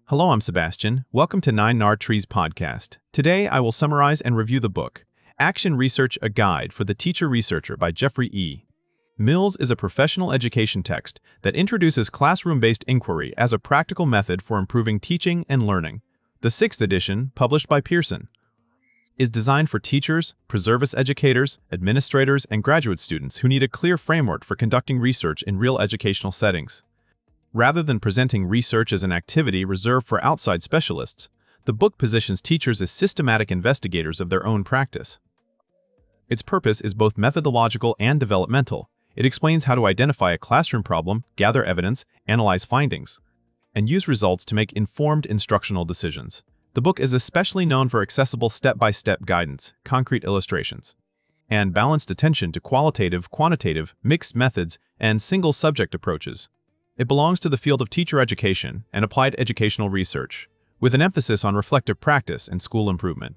Hello, I'm Sebastian. Welcome to 9 Trees podcast. Today, I will summarize and review the book, Action Research: A Guide for the Teacher Researcher by Jeffrey E. Mills is a professional education text that introduces classroom-based inquiry as a practical method for improving teaching and learning. The 6th edition, published by Pearson, is designed for teachers, preservist educators, administrators, and graduate students who need a clear framework for conducting research in real educational settings. Rather than presenting research as an activity reserved for outside specialists, the book positions teachers as systematic investigators of their own practice. Its purpose is both methodological and developmental. It explains how to identify a classroom problem, gather evidence, analyze findings, and use results to make informed instructional decisions. The book is especially known for accessible step-by-step guidance, concrete illustrations, and balanced attention to qualitative, quantitative, mixed methods, and single-subject approaches. It belongs to the field of teacher education and applied educational research, with an emphasis on reflective practice and school improvement.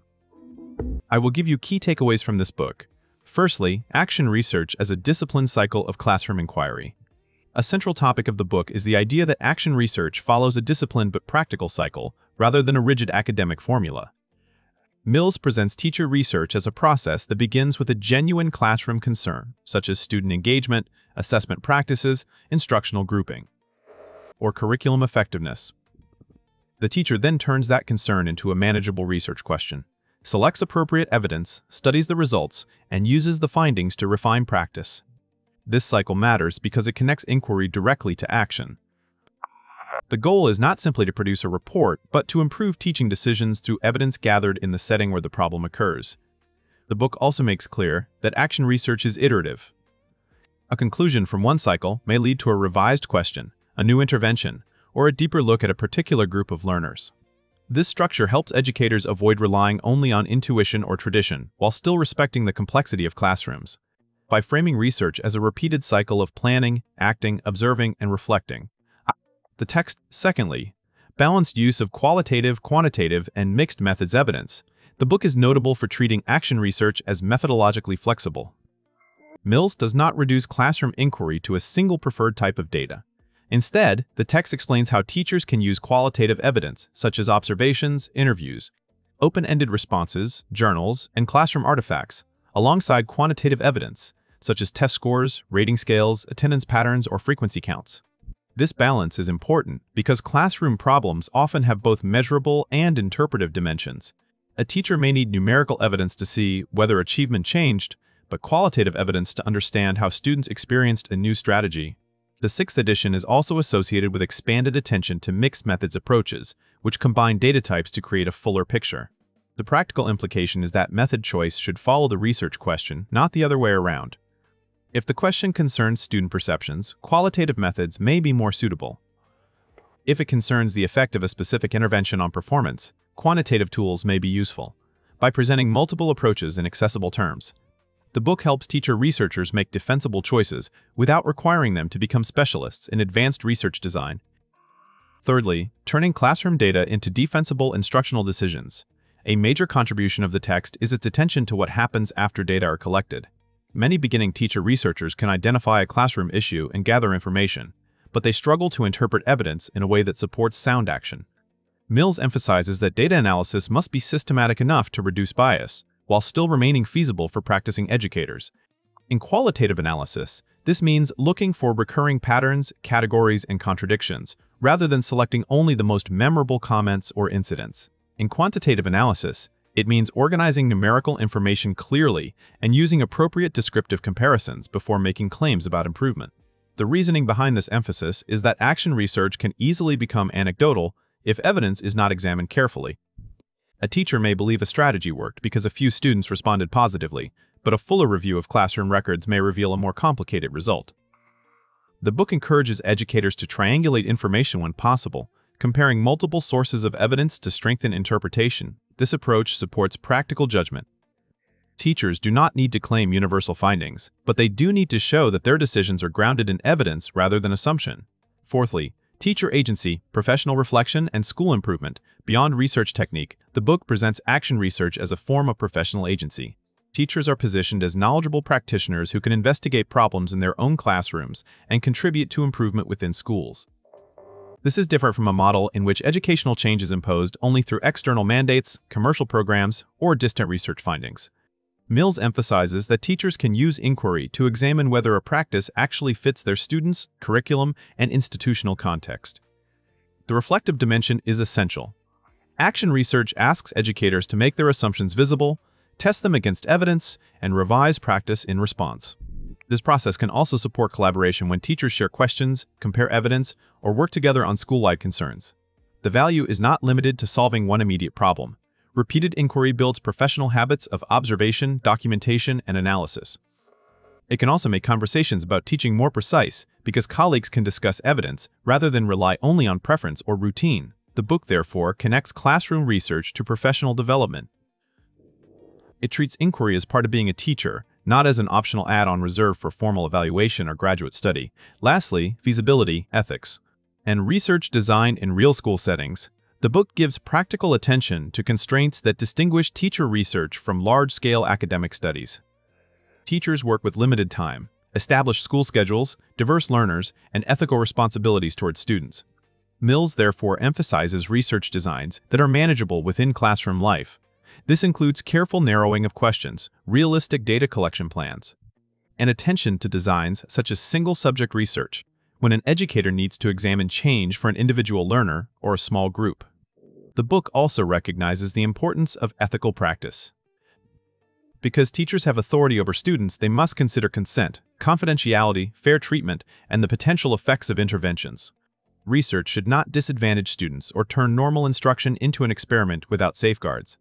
I will give you key takeaways from this book. Firstly, action research as a disciplined cycle of classroom inquiry. A central topic of the book is the idea that action research follows a disciplined but practical cycle, rather than a rigid academic formula. Mills presents teacher research as a process that begins with a genuine classroom concern, such as student engagement, assessment practices, instructional grouping, or curriculum effectiveness. The teacher then turns that concern into a manageable research question, selects appropriate evidence, studies the results, and uses the findings to refine practice. This cycle matters because it connects inquiry directly to action. The goal is not simply to produce a report, but to improve teaching decisions through evidence gathered in the setting where the problem occurs. The book also makes clear that action research is iterative. A conclusion from one cycle may lead to a revised question, a new intervention, or a deeper look at a particular group of learners. This structure helps educators avoid relying only on intuition or tradition, while still respecting the complexity of classrooms. By framing research as a repeated cycle of planning, acting, observing, and reflecting, the text, secondly, balanced use of qualitative, quantitative, and mixed methods evidence. The book is notable for treating action research as methodologically flexible. Mills does not reduce classroom inquiry to a single preferred type of data. Instead, the text explains how teachers can use qualitative evidence, such as observations, interviews, open-ended responses, journals, and classroom artifacts, alongside quantitative evidence, such as test scores, rating scales, attendance patterns, or frequency counts. This balance is important because classroom problems often have both measurable and interpretive dimensions. A teacher may need numerical evidence to see whether achievement changed, but qualitative evidence to understand how students experienced a new strategy. The 6th edition is also associated with expanded attention to mixed methods approaches, which combine data types to create a fuller picture. The practical implication is that method choice should follow the research question, not the other way around. If the question concerns student perceptions, qualitative methods may be more suitable. If it concerns the effect of a specific intervention on performance, quantitative tools may be useful. By presenting multiple approaches in accessible terms, the book helps teacher researchers make defensible choices without requiring them to become specialists in advanced research design. Thirdly, turning classroom data into defensible instructional decisions. A major contribution of the text is its attention to what happens after data are collected. Many beginning teacher researchers can identify a classroom issue and gather information, but they struggle to interpret evidence in a way that supports sound action. Mills emphasizes that data analysis must be systematic enough to reduce bias, while still remaining feasible for practicing educators. In qualitative analysis, this means looking for recurring patterns, categories, and contradictions, rather than selecting only the most memorable comments or incidents. In quantitative analysis, it means organizing numerical information clearly and using appropriate descriptive comparisons before making claims about improvement. The reasoning behind this emphasis is that action research can easily become anecdotal if evidence is not examined carefully. A teacher may believe a strategy worked because a few students responded positively, but a fuller review of classroom records may reveal a more complicated result. The book encourages educators to triangulate information when possible, comparing multiple sources of evidence to strengthen interpretation. This approach supports practical judgment. Teachers do not need to claim universal findings, but they do need to show that their decisions are grounded in evidence rather than assumption. Fourthly, teacher agency, professional reflection, and school improvement. Beyond research technique, the book presents action research as a form of professional agency. Teachers are positioned as knowledgeable practitioners who can investigate problems in their own classrooms and contribute to improvement within schools. This is different from a model in which educational change is imposed only through external mandates, commercial programs, or distant research findings. Mills emphasizes that teachers can use inquiry to examine whether a practice actually fits their students, curriculum, and institutional context. The reflective dimension is essential. Action research asks educators to make their assumptions visible, test them against evidence, and revise practice in response. This process can also support collaboration when teachers share questions, compare evidence, or work together on school-wide concerns. The value is not limited to solving one immediate problem. Repeated inquiry builds professional habits of observation, documentation, and analysis. It can also make conversations about teaching more precise because colleagues can discuss evidence rather than rely only on preference or routine. The book, therefore, connects classroom research to professional development. It treats inquiry as part of being a teacher, not as an optional add-on reserved for formal evaluation or graduate study. Lastly, feasibility, ethics, and research design in real school settings. The book gives practical attention to constraints that distinguish teacher research from large-scale academic studies. Teachers work with limited time, establish school schedules, diverse learners, and ethical responsibilities towards students. Mills therefore emphasizes research designs that are manageable within classroom life. This includes careful narrowing of questions, realistic data collection plans, and attention to designs such as single-subject research, when an educator needs to examine change for an individual learner or a small group. The book also recognizes the importance of ethical practice. Because teachers have authority over students, they must consider consent, confidentiality, fair treatment, and the potential effects of interventions. Research should not disadvantage students or turn normal instruction into an experiment without safeguards.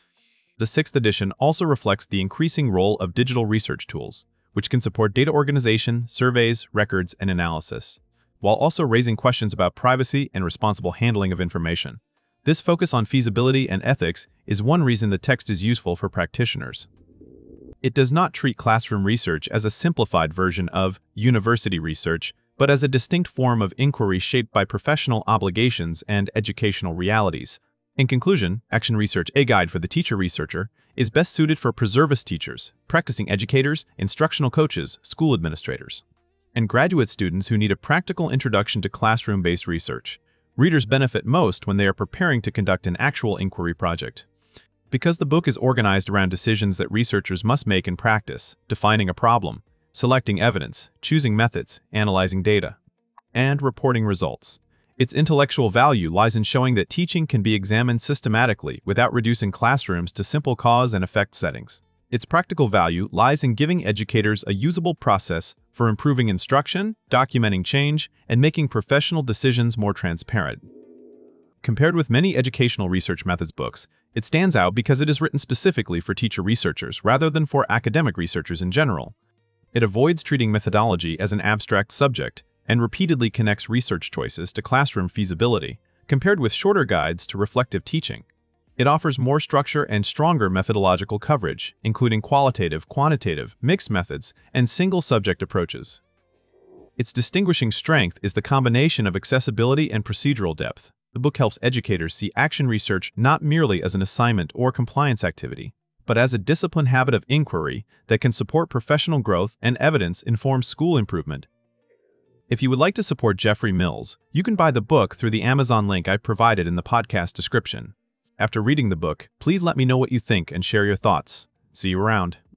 The 6th edition also reflects the increasing role of digital research tools, which can support data organization, surveys, records, and analysis, while also raising questions about privacy and responsible handling of information. This focus on feasibility and ethics is one reason the text is useful for practitioners. It does not treat classroom research as a simplified version of university research, but as a distinct form of inquiry shaped by professional obligations and educational realities. In conclusion, Action Research, a guide for the teacher researcher, is best suited for preservist teachers, practicing educators, instructional coaches, school administrators, and graduate students who need a practical introduction to classroom-based research. Readers benefit most when they are preparing to conduct an actual inquiry project. Because the book is organized around decisions that researchers must make in practice, defining a problem, selecting evidence, choosing methods, analyzing data, and reporting results. Its intellectual value lies in showing that teaching can be examined systematically without reducing classrooms to simple cause and effect settings. Its practical value lies in giving educators a usable process for improving instruction, documenting change, and making professional decisions more transparent. Compared with many educational research methods books, it stands out because it is written specifically for teacher researchers rather than for academic researchers in general. It avoids treating methodology as an abstract subject and repeatedly connects research choices to classroom feasibility, compared with shorter guides to reflective teaching. It offers more structure and stronger methodological coverage, including qualitative, quantitative, mixed methods, and single-subject approaches. Its distinguishing strength is the combination of accessibility and procedural depth. The book helps educators see action research not merely as an assignment or compliance activity, but as a disciplined habit of inquiry that can support professional growth and evidence-informed school improvement. If you would like to support Jeffrey Mills, you can buy the book through the Amazon link I provided in the podcast description. After reading the book, please let me know what you think and share your thoughts. See you around.